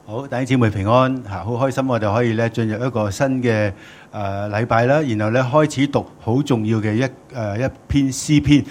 好，弟兄姊妹平安嚇，好開心我哋可以咧進入一個新嘅禮拜啦，然後咧開始讀好重要嘅一篇詩篇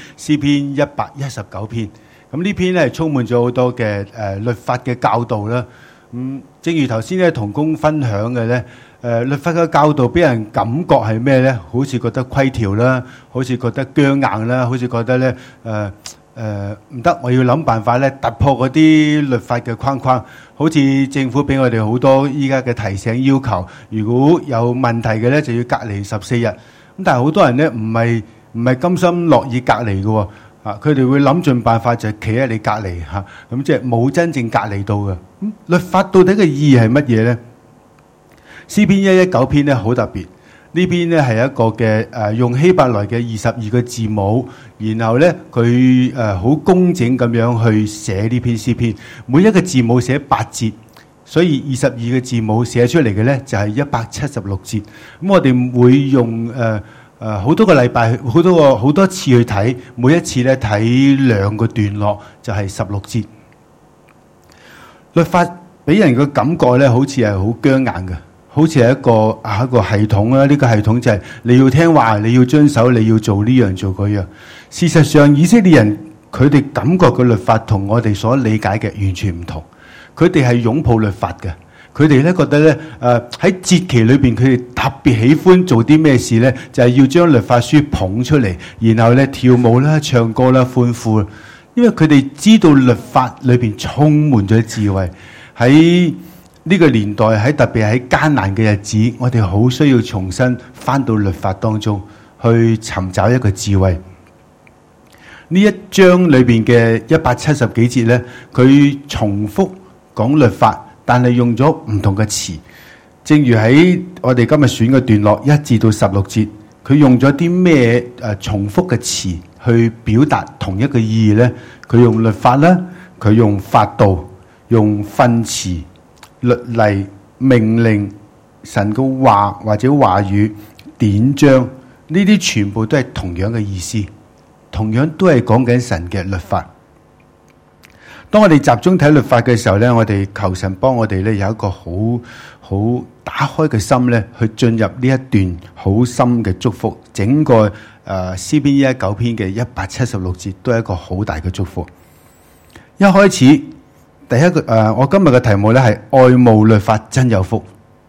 119篇。咁呢篇咧係充滿咗好多嘅律法嘅教導啦。正如頭先咧同工分享嘅咧，律法嘅教導俾人感覺係咩咧？好似覺得規條啦，好似覺得僵硬啦，好似覺得咧唔得，我要諗辦法咧突破嗰啲律法嘅框框。好似政府俾我哋好多依家嘅提醒要求，如果有問題嘅咧就要隔離14日。咁但係好多人咧唔係甘心樂意隔離嘅喎，佢哋會諗盡辦法就企喺你隔離嚇，咁即係冇真正隔離到嘅。律法到底嘅意義係乜嘢咧？詩篇119篇咧好特別。呢邊咧係一個嘅用希伯來嘅22個字母，然後咧佢好工整咁樣去寫呢篇詩篇，每一個字母寫8節，所以22個字母寫出嚟嘅咧就係176節。咁我哋會用好多個禮拜，好多次去睇，每一次咧睇2個段落，就係16節。律法俾人嘅感覺咧，好似係好僵硬嘅。好似係一個系統啦，呢個系統就係你要聽話，你要遵守，你要做呢樣做嗰樣。事實上，以色列人佢哋感覺嘅律法同我哋所理解嘅完全唔同。佢哋係擁抱律法嘅，佢哋咧覺得咧喺節期裏邊，佢哋特別喜歡做啲咩事咧？就係要將律法書捧出嚟，然後咧跳舞啦、唱歌啦、歡呼。因為佢哋知道律法裏邊充滿咗智慧。喺呢個年代，喺特別喺艱難嘅日子，我哋好需要重新翻到律法當中去尋找一個智慧。呢一章裏邊嘅170幾節咧，佢重複講律法，但係用咗唔同嘅詞。正如喺我哋今日選嘅段落1至到16節，佢用咗啲咩重複嘅詞去表達同一個意義咧？佢用律法啦，佢用法度，用訓詞、律例、命令、神嘅話或者話語、典章，呢啲全部都係同樣嘅意思，同樣都係講緊神嘅律法。當我哋集中睇律法嘅時候咧，我哋求神幫我哋咧有一個好打開嘅心咧，去進入呢一段好深嘅祝福。整個詩篇119篇嘅176節都係一個好大嘅祝福。一開始。第一個我今日嘅題目咧係愛慕律法真有福，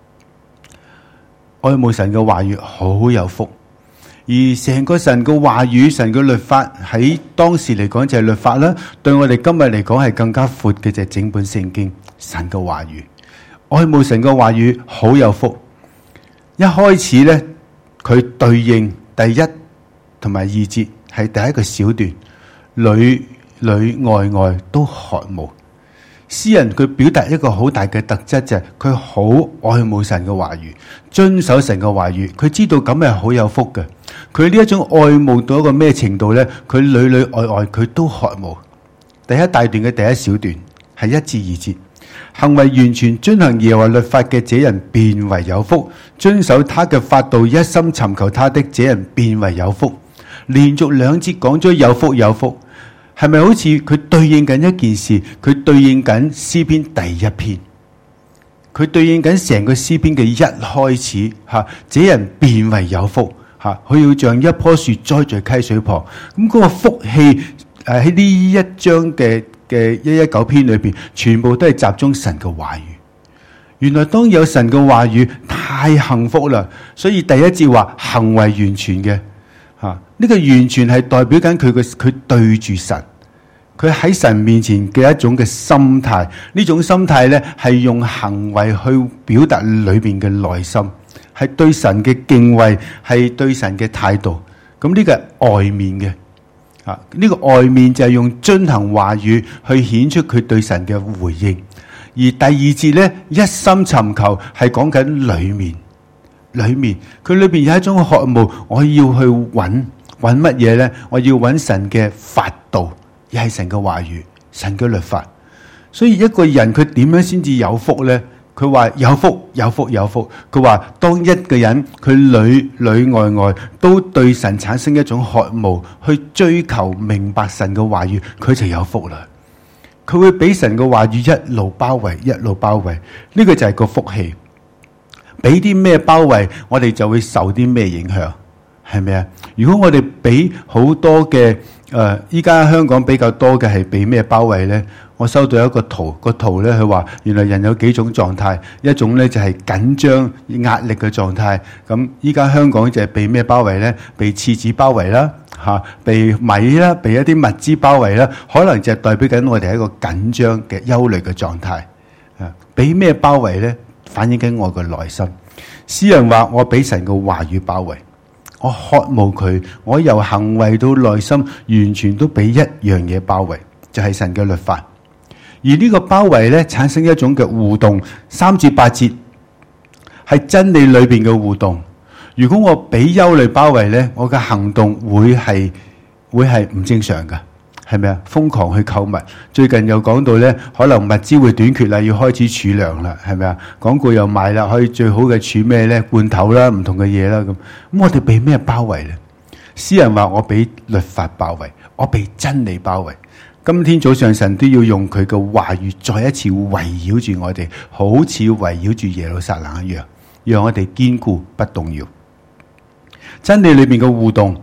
愛慕神嘅話語好有福，而成個神嘅話語、神嘅律法喺當時嚟講就係律法啦，對我哋今日嚟講係更加闊嘅就係整本聖經神嘅話語。愛慕神嘅話語好有福。一開始咧，佢對應第1同埋2節係第一個小段，裏裏外外都渴慕。詩人佢表達一個好大嘅特質，就係佢好愛慕神嘅話語，遵守神嘅話語。佢知道咁係好有福嘅。佢呢一種愛慕到一個咩程度呢？佢裏裏外外佢都渴慕。第一大段嘅第一小段係1至2節，行為完全遵行耶和華律法嘅這人便為有福，遵守他嘅法度，一心尋求他的這人便為有福。連續2節講咗有福有福。係咪好似佢對應緊一件事？佢對應緊詩篇第1篇，佢對應緊成個詩篇嘅一開始吓，這人便為有福吓，佢要像一棵樹栽在溪水旁。咁嗰個福氣喺呢一章嘅119篇裏邊，全部都係集中神嘅話語。原來當有神嘅話語，太幸福啦。所以第1節話行為完全嘅吓，呢個完全係代表緊佢對住神。佢喺神面前嘅一種嘅心態，呢種心態咧係用行為去表達裏邊嘅內心，係對神嘅敬畏，係對神嘅態度。咁呢個係外面嘅，呢個外面就係用遵行話語去顯出佢對神嘅回應。而第2節咧，一心尋求係講緊裏面佢裏邊有一種渴慕，我要去揾乜嘢咧？我要揾神嘅法度。亦係神嘅話語，神嘅律法。所以一個人佢點樣先至有福呢？佢話有福。佢話當一個人佢裏裏外外都對神產生一種渴慕，去追求明白神嘅話語，佢就有福啦。 佢會俾神嘅話語一路包圍，一路包圍。呢個就係個福氣。俾啲咩包圍，我哋就會受啲咩影響，係咪啊？如果我哋俾好多嘅依家香港比較多嘅係俾咩包圍呢？我收到一個圖，個圖呢，佢話原來人有幾種狀態，一種呢就係緊張壓力嘅狀態。咁依家香港就係被咩包圍呢？被廁紙包圍啦，被米啦，被一啲物資包圍啦，可能就係代表緊我哋係一個緊張嘅憂慮嘅狀態。俾咩包圍呢？反映緊我嘅內心。詩人話：我俾神嘅話語包圍，我渴慕佢，我由行為到內心，完全都俾一樣嘢包圍，就係神嘅律法。而呢個包圍咧，產生一種嘅互動，3至8節係真理裏邊嘅互動。如果我俾憂慮包圍咧，我嘅行動會係唔正常嘅，係咪啊？瘋狂去購物，最近又講到咧，可能物資會短缺啦，要開始儲糧啦，係咪啊？廣告又賣啦，可以最好嘅儲咩咧？罐頭啦，唔同嘅嘢啦，咁我哋俾咩包圍咧？詩人話：我俾律法包圍，我俾真理包圍。今天早上神都要用佢嘅話語再一次圍繞住我哋，好似圍繞住耶路撒冷一樣，讓我哋堅固不動搖。真理裏面嘅互動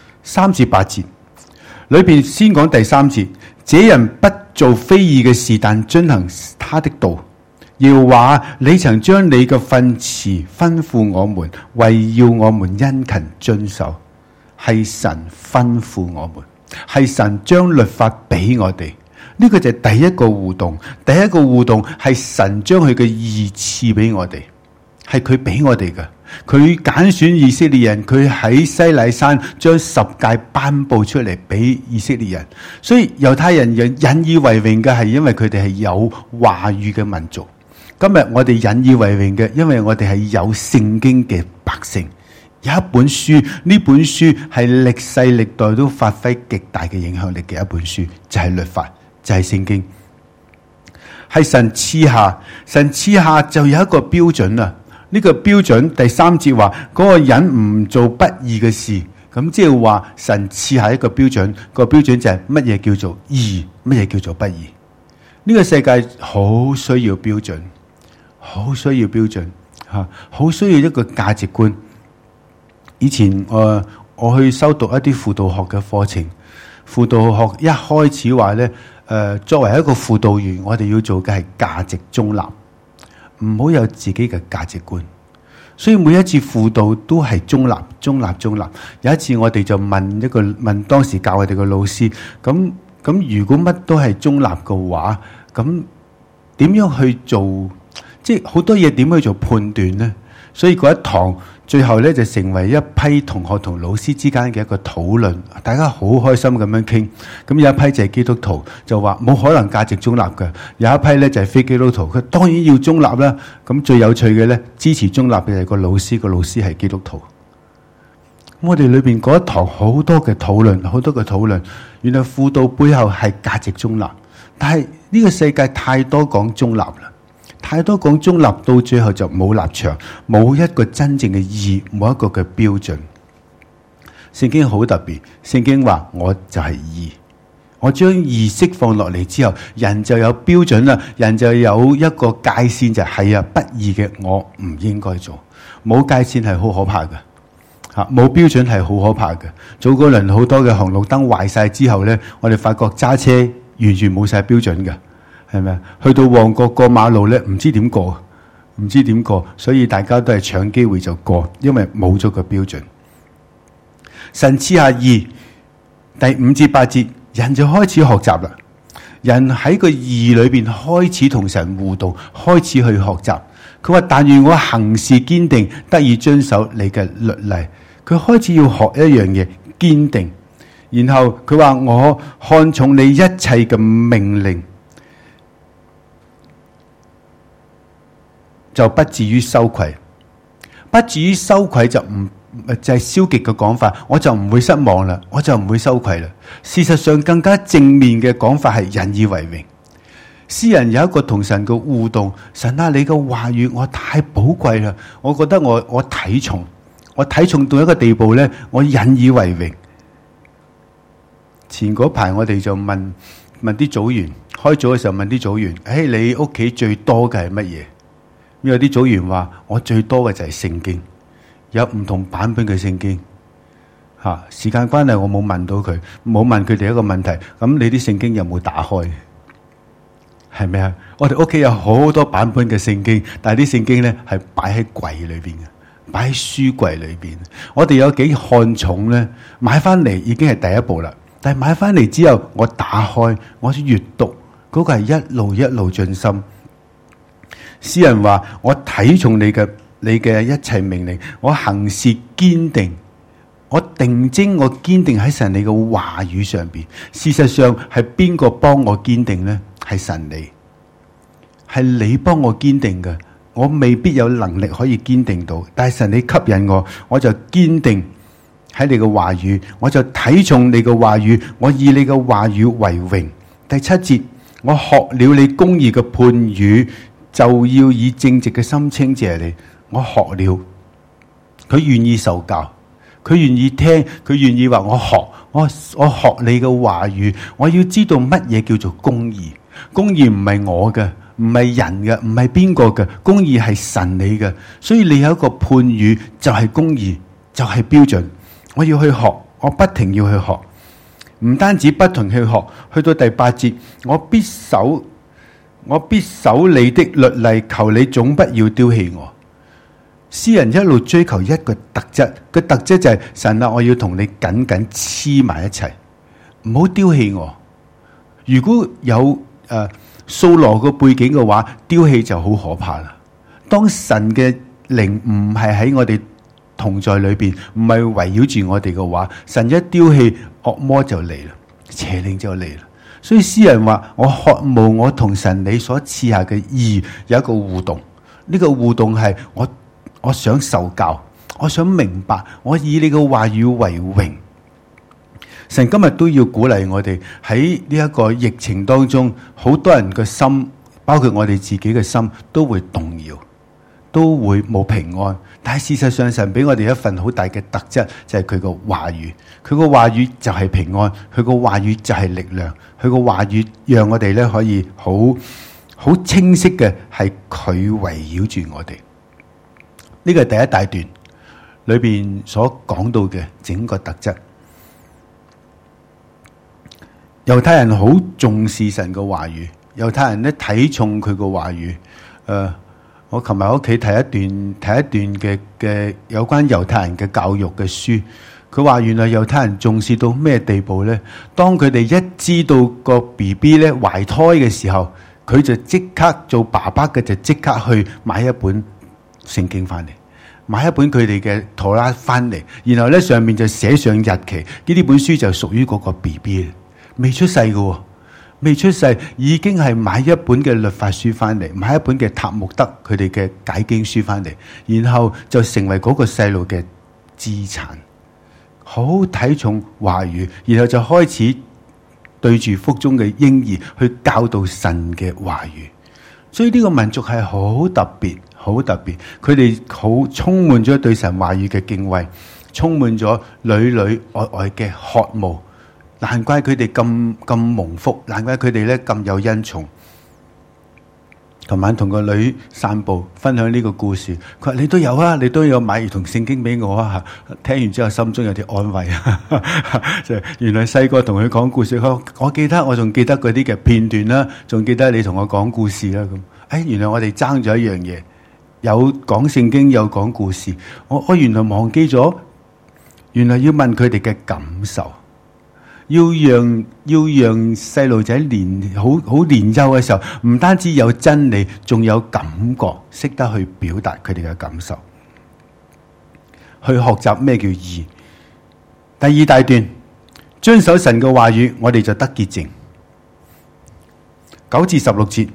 ，3至8節裏邊先講第3節，這人不做非義嘅事，但遵行他的道。耶和華，你曾將你嘅訓詞吩咐我們，為要我們殷勤遵守。係神吩咐我們。係神將律法俾我哋，呢個就係第一個互動。第一個互動係神將佢嘅義賜俾我哋，係佢俾我哋嘅。佢揀選以色列人，佢喺西乃山將10誡頒布出嚟俾以色列人。所以猶太人引以為榮嘅係因為佢哋係有話語嘅民族。今日我哋引以為榮嘅，因為我哋係有聖經嘅百姓。有一本書，呢本書係歷世歷代都發揮極大嘅影響力嘅一本書，就係律法，就係聖經。係神賜下，神賜下就有一個標準啊。呢個標準第3節話，嗰個人唔做不義嘅事，咁即係話神賜下一個標準，個標準就係乜嘢叫做義，乜嘢叫做不義。呢個世界好需要標準，好需要標準吓，好需要一個價值觀。以前我去修讀一啲輔導學嘅課程，輔導學一開始話咧，作為一個輔導員，我哋要做嘅係價值中立，唔好有自己嘅價值觀。所以每一次輔導都係中立。有一次我哋就問當時教我哋嘅老師，咁如果乜都係中立嘅話，咁點樣去做？即係好多嘢點去做判斷呢？所以嗰一堂最後咧就成為一批同學同老師之間嘅一個討論，大家好開心咁樣傾。咁有一批就係基督徒，就話冇可能價值中立嘅；有一批咧就係非基督徒，佢當然要中立啦。咁最有趣嘅咧，支持中立嘅就係個老師，個老師係基督徒。我哋裏邊嗰一堂好多嘅討論，原來輔導背後係價值中立，但係呢個世界太多講中立啦。太多講中立，到最後就冇立場，冇一個真正嘅義，冇一個嘅標準。聖經好特別，聖經話我就係義，我將義釋放落嚟之後，人就有標準啦，人就有一個界線，就係啊，不義嘅我唔應該做。冇界線係好可怕嘅，冇標準係好可怕嘅。早嗰輪好多嘅紅綠燈壞晒之後呢，我哋發覺揸車完全冇晒標準嘅。係咪啊？去到旺角過馬路咧，唔知點過，所以大家都係搶機會就過，因為冇咗個標準。神賜下義，第5至8節，人就開始學習啦。人喺個義裏邊開始同神互動，開始去學習。佢話：但願我行事堅定，得以遵守你嘅律例。佢開始要學一樣嘢，堅定。然後佢話：我看重你一切嘅命令，就不至於羞愧，不至於羞愧就係消極嘅講法，我就唔會失望啦，我就唔會羞愧啦。事實上更加正面嘅講法係引以為榮。詩人有一個同神嘅互動，神啊，你嘅話語我太寶貴啦，我覺得我睇重到一個地步咧，我引以為榮。前嗰排我哋就問啲組員， 開組嘅時候問啲組員：你屋企最多嘅係乜嘢？有啲組員話：我最多嘅就係聖經，有唔同版本嘅聖經。時間關係，我冇問到佢，冇問佢哋一個問題。咁你啲聖經有冇打開？係咪啊？我哋屋企有好多版本嘅聖經，但係啲聖經咧係擺喺櫃裏邊嘅，擺喺書櫃裏邊。我哋有幾看重咧？買翻嚟已經係第一步啦。但係買翻嚟之後，我打開，我閱讀，嗰個係一路一路進心。詩人話：我睇重你嘅一切命令，我行事堅定，我定睛，我堅定喺神你嘅話語上邊。事實上係邊個幫我堅定呢？係神你，係你幫我堅定嘅。我未必有能力可以堅定到，但係神你吸引我，我就堅定喺你嘅話語，我就睇重你嘅話語，我以你嘅話語為榮。第七節，我學了你公義嘅判語，就要以正直嘅心稱謝你。我學了，佢願意受教，佢願意聽，佢願意話我學你嘅話語，我要知道乜嘢叫做公義。公義唔係我嘅，唔係人嘅，唔係邊個嘅，公義係神你嘅。所以你有一個判語就係公義，就係標準。我要去學，我不停要去學，唔單止不停去學。去到第八節，我必守你的律例，求你總不要丟棄我。詩人一路追求一個特質，個特質就係神啊，我要同你緊緊黐埋一齊，唔好丟棄我。如果有掃羅個背景嘅話，丟棄就好可怕啦。當神嘅靈唔係喺我哋同在裏邊，唔係圍繞住我哋嘅話，神一丟棄，惡魔就嚟啦，邪靈就嚟啦。所以詩人話：我渴慕我同神你所賜下嘅義有一個互動。呢個互動係我想受教，我想明白，我以你嘅話語為榮。神今日都要鼓勵我哋喺呢一個疫情當中，好多人嘅心，包括我哋自己嘅心，都會動搖，都會冇平安。但係事實上，神俾我哋一份好大嘅特質，就係佢個話語。佢個話語就係平安，佢個話語就係力量。佢個話語讓我哋咧可以好清晰嘅係佢圍繞住我哋。呢個係第一大段裏邊所講到嘅整個特質。猶太人好重視神嘅話語，猶太人咧睇重佢個話語。我琴日喺屋企睇一段嘅有關猶太人嘅教育嘅書。佢話原來猶太人重視到咩地步咧？當佢哋一知道個 BB 咧懷胎嘅時候，佢就即刻做爸爸嘅就即刻去買一本聖經翻嚟，買一本佢哋嘅妥拉翻嚟，然後咧上面就寫上日期，呢本書就屬於嗰個 BB。未出世嘅，未出世已經係買一本嘅律法書翻嚟，買一本嘅塔木德佢哋嘅解經書翻嚟，然後就成為嗰個細路嘅資產，好睇重話語，然後就開始對住腹中嘅嬰兒去教導神嘅話語。所以呢個民族係好特別，好特別，佢哋好充滿咗對神話語嘅敬畏，充滿咗裏裏外外嘅渴慕。難怪佢哋咁蒙福，難怪佢哋咧咁有恩寵。琴晚同個女散步，分享呢個故事，佢話你都有啊，你都有買兒童聖經俾我啊。聽完之後心中有啲安慰啊。就原來細個同佢講故事，我記得，我仲記得嗰啲嘅片段啦，仲記得你同我講故事啦咁。原來我哋爭咗一樣嘢，有講聖經，有講故事。我原來忘記咗，原來要問佢哋嘅感受。要讓細路仔好年幼嘅時候，唔單止有真理，仲有感覺，識得去表達佢哋嘅感受，去學習咩叫義。第二大段，遵守神嘅話語，我哋就得潔淨。9至16節，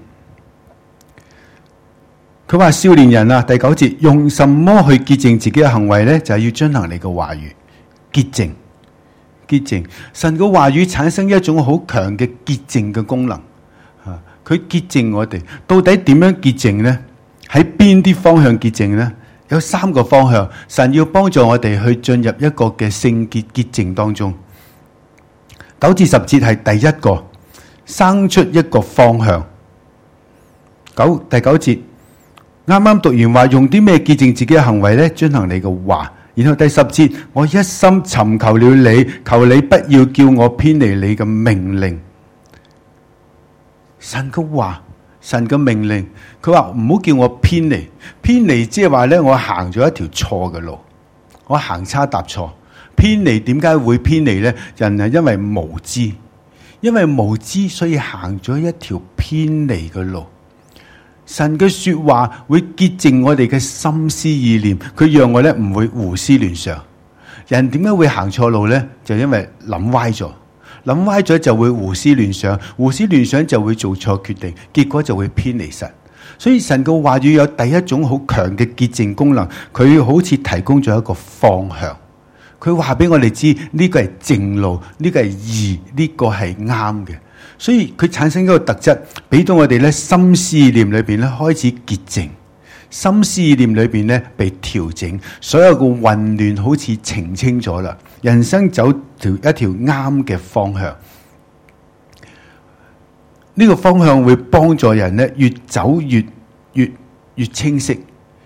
佢話少年人啊，第9節，用什麼去潔淨自己嘅行為呢？就係要遵行你嘅話語，潔淨。潔淨，神嘅話語產生一種好強嘅潔淨嘅功能，佢潔淨我哋。到底點樣潔淨呢？喺邊啲方向潔淨呢？有3個方向，神要幫助我哋去進入一個嘅聖潔潔淨當中。9至10節係第一個， 生出一個方向。第九節啱啱讀完話，用啲咩潔淨自己嘅行為呢？遵行你嘅話。然後第10節，我一心尋求了你，求你不要叫我偏離你嘅命令。神嘅話，神嘅命令，佢話唔好叫我偏離。偏離即係話呢，我行咗一條錯嘅路，我行差踏錯。偏離點解會偏離呢？人係因為無知，因為無知所以行咗一條偏離嘅路。神嘅說話會潔淨我哋嘅心思意念，佢讓我咧唔會胡思亂想。人點解會行錯路呢？就因為諗歪咗，諗歪咗就會胡思亂想，胡思亂想就會做錯決定，結果就會偏離神。所以神嘅話語有第一種好強嘅潔淨功能，佢好似提供咗一個方向，佢話俾我哋知呢個係正路，呢個係義，呢個係啱嘅。所以佢產生一個特質，俾到我哋咧心思意念裏邊咧開始潔淨，心思意念裏邊咧被調整，所有嘅混亂好似澄清咗啦，人生走一條啱嘅方向。呢個方向會幫助人咧越走越清晰。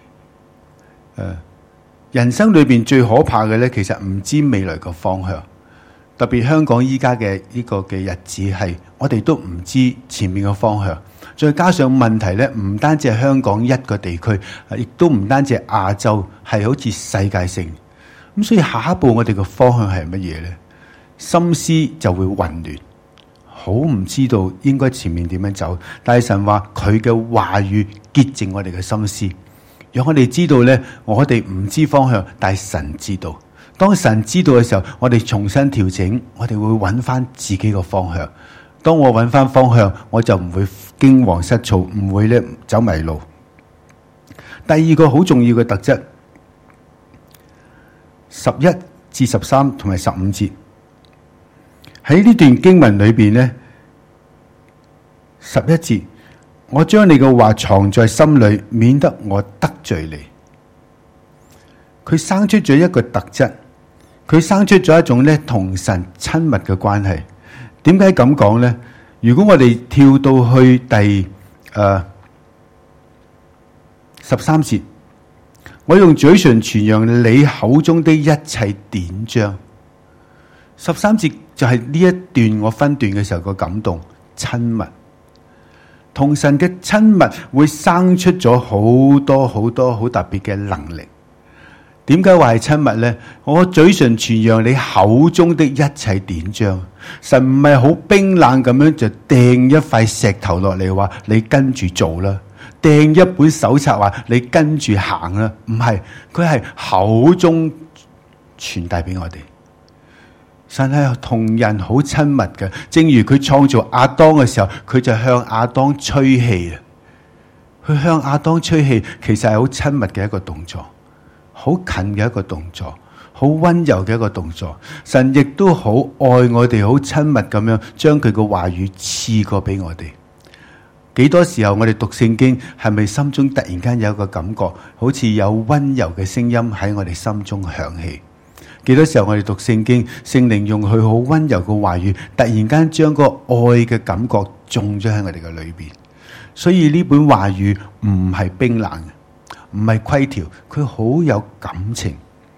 人生裏邊最可怕嘅咧，其實唔知未來個方向。特別香港依家嘅呢個嘅日子係，我哋都唔知前面嘅方向。再加上問題咧，唔單止係香港一個地區，亦都唔單止係亞洲，係好似世界性。咁所以下一步我哋嘅方向係乜嘢咧？心思就會混亂，好唔知道應該前面點樣走。但係神話佢嘅話語潔淨我哋嘅心思，讓我哋知道咧，我哋唔知方向，但係神知道。當神知道嘅時候，我哋重新調整，我哋會揾翻自己個方向。當我揾翻方向，我就唔會驚惶失措，唔會咧走迷路。第二個好重要嘅特質，11至13同埋15節，喺呢段經文裏邊呢，11節，我將你嘅話藏在心裏，免得我得罪你。佢生出咗一個特質。佢生出咗一種咧同神親密嘅關係。點解咁講呢？如果我哋跳到去第13節，我用嘴唇傳揚你口中的一切典章。13節就係呢一段我分段嘅時候個感動，親密。同神嘅親密會生出咗好多好多好特別嘅能力。點解話係親密呢？我嘴唇傳揚你口中的一切典章。神唔係好冰冷咁樣就掟一塊石頭落嚟話你跟住做啦，掟一本手冊話你跟住行啦。唔係，佢係口中傳遞俾我哋。神係同人好親密嘅，正如佢創造亞當嘅時候，佢就向亞當吹氣啊。佢向亞當吹氣，其實係好親密嘅一個動作。好近嘅一個動作，好溫柔嘅一個動作。神亦都好愛我哋，好親密咁樣將佢嘅話語賜過俾我哋。幾多時候我哋讀聖經，係咪心中突然間有一個感覺，好似有溫柔嘅聲音喺我哋心中響起？幾多時候我哋讀聖經，聖靈用佢好溫柔嘅話語，突然間將個愛嘅感覺種咗喺我哋嘅裏邊。所以呢本話語唔係冰冷嘅，唔係規條，佢好有感情，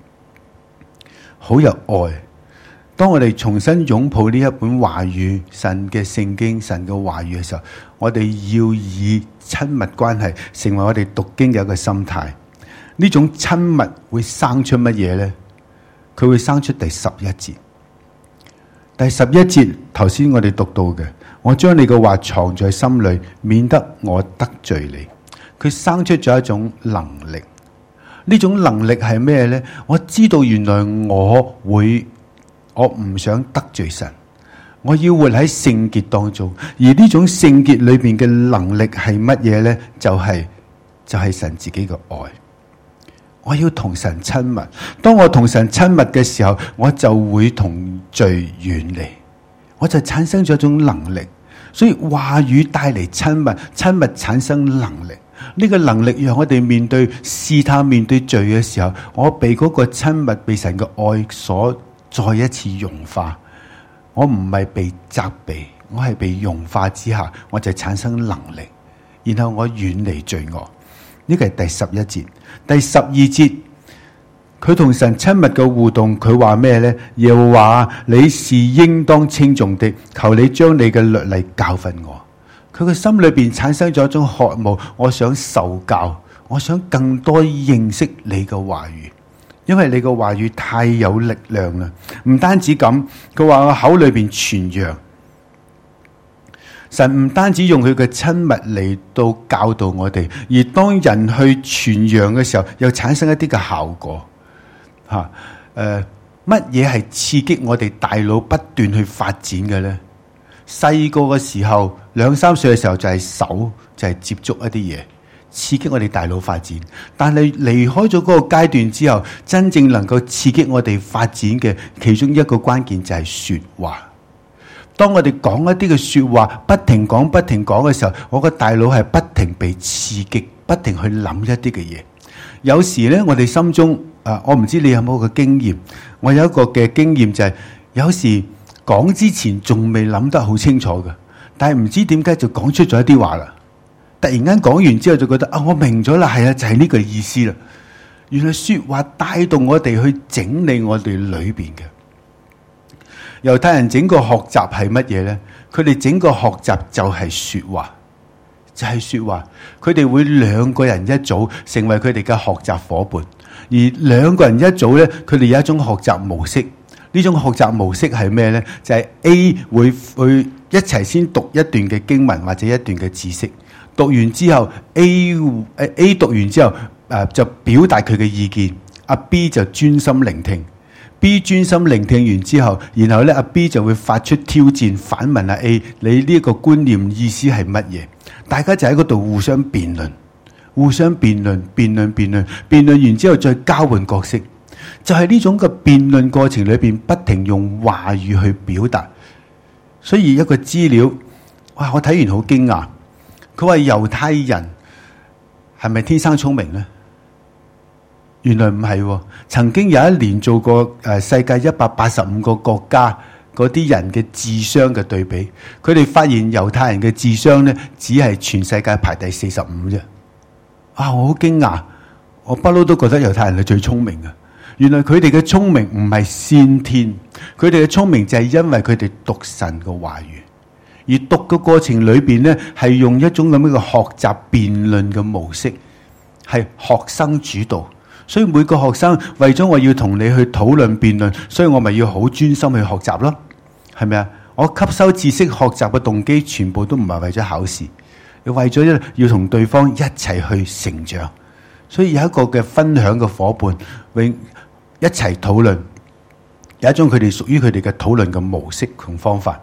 好有愛。當我哋重新擁抱呢一本話語，神嘅聖經，神嘅話語嘅時候，我哋要以親密關係成為我哋讀經嘅一個心態。呢種親密會生出乜嘢呢？佢會生出第11節。第11節頭先我哋讀到嘅，我將你嘅話藏在心裏，免得我得罪你。佢生出咗一種能力，呢種能力係咩呢？我知道原來我唔想得罪神，我要活喺聖潔當中，而呢種聖潔裏邊嘅能力係乜嘢呢？就係神自己嘅愛。我要同神親密，當我同神親密嘅時候，我就會同罪遠離，我就產生咗一種能力。所以話語帶嚟親密，親密產生能力。呢個能力讓我哋面對試探、面對罪嘅時候，我被嗰個親密、被神嘅愛所再一次融化。我唔係被責備， 我係被融化之下，我就產生能力，然後我遠離罪惡。呢個係第11節。第12節，佢同神親密嘅互動，佢話咩呢？又話你是應當稱頌的，求你將你嘅律例教訓我。佢嘅心裏邊產生咗一種渴慕，我想受教，我想更多認識你嘅話語，因為你嘅話語太有力量啦。唔單止咁，佢話我口裏邊傳揚。神唔單止用佢嘅親密嚟到教導我哋，而當人去傳揚嘅時候，又產生一啲嘅效果。乜嘢係刺激我哋大腦不斷去發展嘅呢？細個嘅時候，2、3歲嘅時候就係手，就係接觸一啲嘢，刺激我哋大腦發展。但係離開咗嗰個階段之後，真正能夠刺激我哋發展嘅其中一個關鍵就係說話。當我哋講一啲嘅說話，不停講嘅時候，我個大腦係不停被刺激，不停去諗一啲嘅嘢。有時呢，我哋心中我唔知你有冇個經驗，我有一個嘅經驗就係，有時講之前仲未諗得好清楚嘅，但係唔知點解就講出咗一啲話啦。突然間講完之後就覺得我明咗啦，係啊，就係呢個意思啦。原來說話帶動我哋去整理我哋裏邊嘅。猶太人整個學習係乜嘢呢？佢哋整個學習就係說話，就係說話。佢哋會2個人一組，成為佢哋嘅學習伙伴。而2個人一組呢，佢哋有一種學習模式。呢種學習模式係咩呢？就係 A 會去一齊先讀一段嘅經文或者一段嘅知識，讀完之後 A 讀完之後就表達佢嘅意見，阿 B 就專心聆聽。B 專心聆聽完之後，然後咧阿 B 就會發出挑戰，反問阿 A：你呢個觀念意思係乜嘢？大家就喺嗰度互相辯論，辯論完之後再交換角色，就係呢種嘅辯論過程裏邊，不停用話語去表達。所以一個資料，哇！我睇完好驚訝，佢話猶太人係咪天生聰明呢？原來唔係，曾經有一年做過世界185個國家嗰啲人嘅智商嘅對比，佢哋發現猶太人嘅智商呢，只係全世界排第45啫。我好驚訝，我不嬲都覺得猶太人係最聰明嘅。原來佢哋嘅聰明唔係先天，佢哋嘅聰明就係因為佢哋讀神嘅話語，而讀嘅過程裏邊呢，係用一種咁樣嘅學習辯論嘅模式，係學生主導。所以每個學生為咗我要同你去討論辯論，所以我咪要好專心去學習咯，係咪啊？我吸收知識學習嘅動機全部都唔係為咗考試，要為咗要同對方一齊去成長。所以有一個嘅分享嘅伙伴，一齊討論，有一種佢哋屬於佢哋嘅討論嘅模式同方法。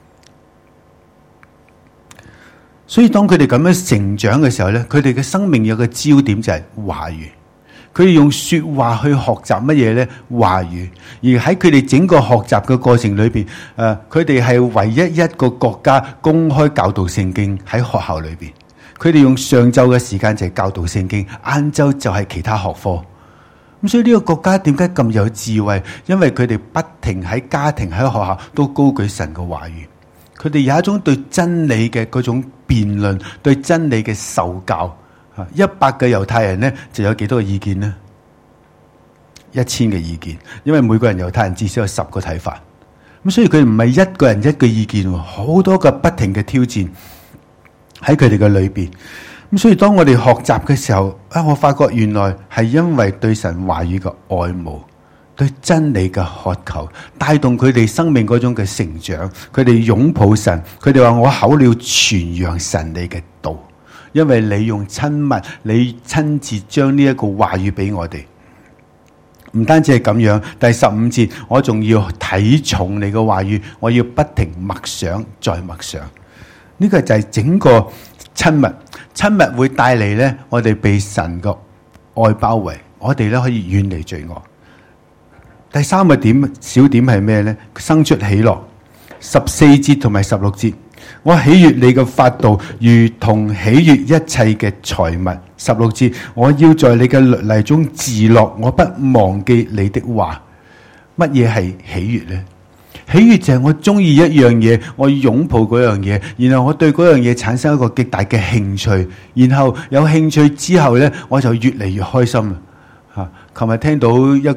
所以當佢哋咁樣成長嘅時候咧，佢哋嘅生命有個焦點就係話語。佢哋用說話去學習乜嘢呢？話語。而喺佢哋整個學習嘅過程裏邊，佢哋係唯一一個國家公開教導聖經喺學校裏邊。佢哋用上晝嘅時間就係教導聖經，晏晝就係其他學科。咁所以呢個國家點解咁有智慧？因為佢哋不停喺家庭喺學校都高舉神嘅話語。佢哋有一種對真理嘅嗰種辯論，對真理嘅受教。100個猶太人呢，就有幾多個意見呢？1000個意見，因為每個人猶太人至少有10個睇法。咁所以佢唔係一個人一個意見，好多個不停嘅挑戰喺佢哋嘅裏邊。咁所以當我哋學習嘅時候，我發覺原來係因為對神話語嘅愛慕，對真理嘅渴求，帶動佢哋生命嗰種嘅成長。佢哋擁抱神，佢哋話我口了傳揚神你嘅道。因為你用親密，你親自將呢一個話語俾我哋，唔單止係咁樣。第15節，我仲要睇重你嘅話語，我要不停默想再默想。呢個就係整個親密，親密會帶嚟呢，我哋被神嘅愛包圍，我哋咧可以遠離罪惡。第3個點小點係咩呢？生出喜樂。14節同埋16節。我喜悅你嘅法度，如同喜悅一切嘅財物。16節，我要在你嘅律例中自樂，我不忘記你的話。乜嘢係喜悅呢？ 喜悅就係我中意一樣嘢，我擁抱嗰樣嘢，然後我對嗰樣嘢產生一個極大嘅興趣，然後有興趣之後咧，我就越嚟越開心啦。嚇！琴日聽到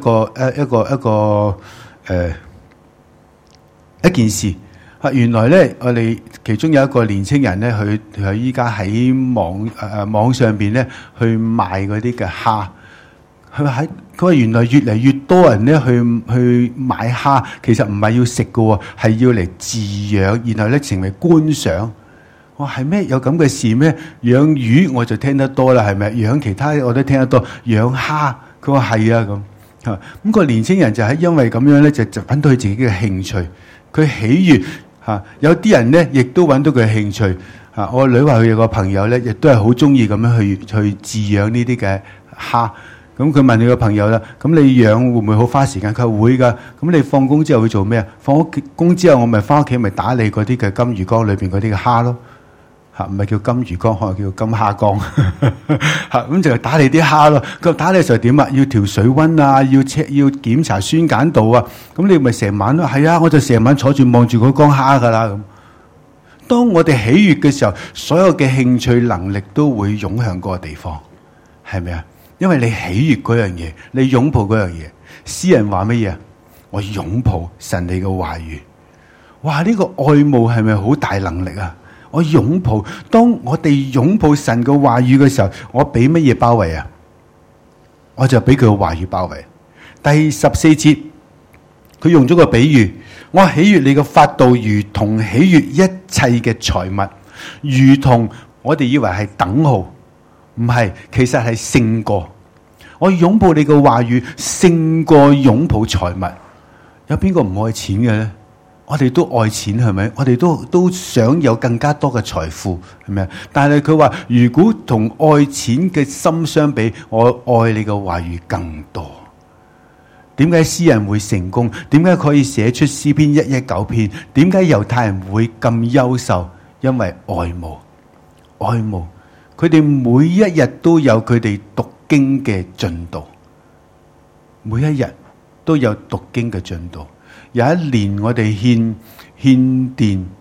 一件事。原來咧，我哋其中有一個年青人咧，佢依家喺網上邊咧去賣嗰啲嘅蝦。佢話原來越嚟越多人咧去買蝦，其實唔係要食嘅，係要嚟飼養，然後咧成為觀賞。我話係咩？有咁嘅事咩？養魚我就聽得多啦，係咪？養其他我都聽得多。養蝦，佢話係啊咁。咁個年青人就係因為咁樣咧，就揾到佢自己嘅興趣，佢喜悅。有啲人咧，亦都揾到佢嘅興趣。我女話佢有個朋友咧，亦都係好中意咁樣去飼養呢啲嘅蝦。咁佢問佢個朋友啦，咁你養會唔會好花時間？佢話會㗎。咁你放工之後會做咩啊？放工之後我咪翻屋企咪打理嗰啲嘅金魚缸裏邊嗰啲嘅蝦咯。唔係叫金魚缸，可能叫金蝦缸。咁就係打理啲蝦咯。佢打理嘅時候點啊？要調水溫啊，要檢查酸鹼度啊。咁你咪成晚咯。係啊，我就成晚坐住望住嗰缸蝦噶啦。咁當我哋喜悅嘅時候，所有嘅興趣能力都會湧向嗰個地方，係咪啊？因為你喜悅嗰樣嘢，你擁抱嗰樣嘢。詩人話乜嘢啊？我擁抱神你嘅話語。哇！呢個愛慕係咪好大能力啊？我擁抱，當我哋擁抱神嘅話語嘅時候，我俾乜嘢包圍啊？我就俾佢嘅話語包圍。第14節，佢用咗個比喻，我喜悅你嘅法度，如同喜悅一切嘅財物，如同我哋以為係等號，唔係，其實係勝過。我擁抱你嘅話語，勝過擁抱財物。有邊個唔愛錢嘅咧？我哋都愛錢，係咪？我哋都想有更加多嘅財富，係咪啊？但係佢話，如果同愛錢嘅心相比，我愛你嘅話語更多。點解詩人會成功？點解可以寫出詩篇119篇？點解猶太人會咁優秀？因為愛慕，愛慕。佢哋每一日都有佢哋讀經嘅進度，每一日都有讀經嘅進度。有一年我哋獻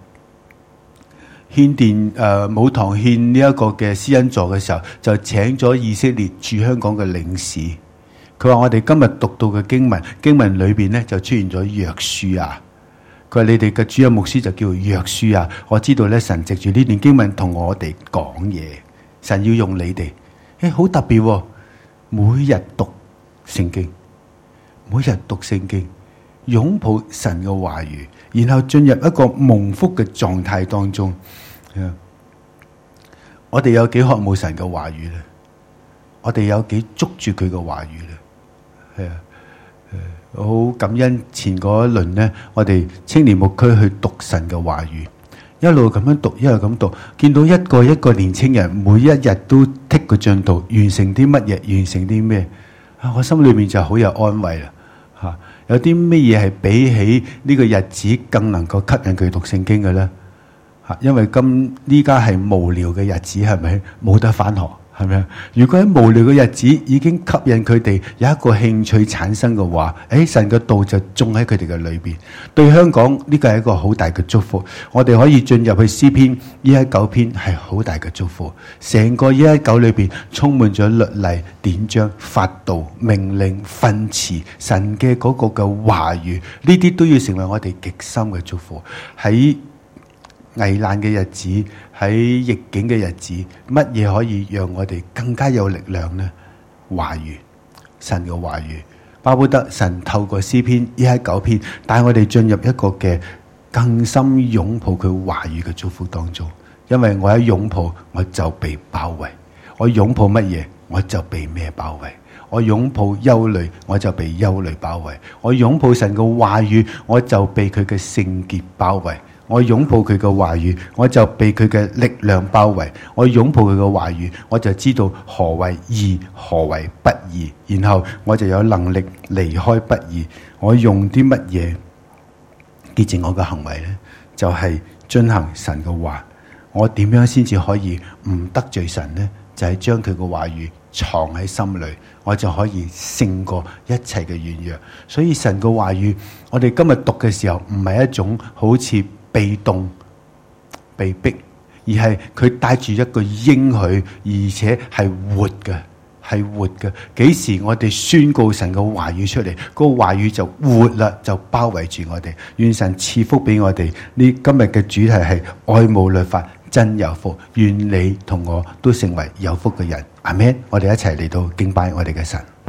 電母堂獻呢一個嘅施恩座嘅時候，就請咗以色列駐香港嘅領事。佢話我哋今日讀到嘅經文裏邊咧就出現咗約書亞。佢話你哋嘅主任牧師就叫約書亞。我知道咧神藉住呢段經文同我哋講嘢，神要用你哋，好特別喎。每日讀聖經，每日讀聖經。擁抱神嘅話語，然後進入一個蒙福嘅狀態當中。我哋有幾渴慕神嘅話語咧？我哋有幾捉住佢嘅話語咧？係啊，好感恩前嗰一輪咧，我哋青年牧區去讀神嘅話語，一路咁樣讀，一路咁讀，見到一個年青人每一日都剔個進度，完成啲乜嘢，完成啲咩？我心裏面就好有安慰啦。吓，有啲咩嘢係比起呢個日子更能夠吸引佢讀聖經嘅咧？吓，因為呢家係無聊嘅日子，係咪？冇得返學，係咪？如果喺無聊嘅日子已經吸引佢哋有一個興趣產生嘅話，神嘅道就種喺佢哋嘅裏邊。對香港呢個係一個好大嘅祝福。我哋可以進入去詩篇119篇，係好大嘅祝福。成個119裏邊充滿咗律例、典章、法度、命令、訓詞，神嘅嗰個嘅話語，呢啲都要成為我哋極深嘅祝福。喺危難嘅日子，喺逆境嘅日子，乜嘢可以讓我哋更加有力量呢？話語，神嘅話語，巴不得神透過詩篇119篇帶我哋進入一個嘅更深擁抱佢話語嘅祝福當中。因為我一擁抱，我就被包圍；我擁抱乜嘢，我就被咩包圍；我擁抱憂慮，我就被憂慮包圍；我擁抱神嘅話語，我就被佢嘅聖潔包圍。我擁抱佢嘅話語，我就被佢嘅力量包圍。我擁抱佢嘅話語，我就知道何為義，何為不義，然後我就有能力離開不義。我用啲乜嘢潔淨我嘅行為呢？就係遵行神嘅話。我點樣先至可以唔得罪神呢？就係將佢嘅話語藏喺心裏，我就可以勝過一切嘅軟弱。所以神嘅話語，我哋今日讀嘅時候，唔係一種好似被動被逼，而係佢帶住一個應許，而且係活嘅，係活嘅。幾時我哋宣告神嘅話語出嚟，嗰個話語就活啦，就包圍住我哋。願神賜福俾我哋。呢今日嘅主題係愛慕律法，真有福。願你同我都成為有福嘅人。阿們，我哋一齊嚟到敬拜我哋嘅神。